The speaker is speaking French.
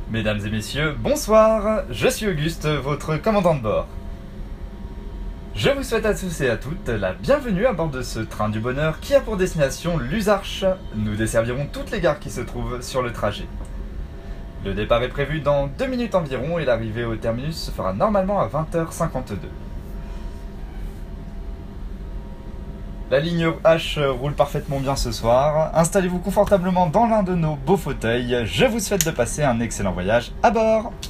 Mesdames et messieurs, bonsoir, je suis Auguste, votre commandant de bord. Je vous souhaite à tous et à toutes la bienvenue à bord de ce train du bonheur qui a pour destination Luzarches. Nous desservirons toutes les gares qui se trouvent sur le trajet. Le départ est prévu dans 2 minutes environ et l'arrivée au terminus se fera normalement à 20h52. La ligne H roule parfaitement bien ce soir. Installez-vous confortablement dans l'un de nos beaux fauteuils. Je vous souhaite de passer un excellent voyage à bord.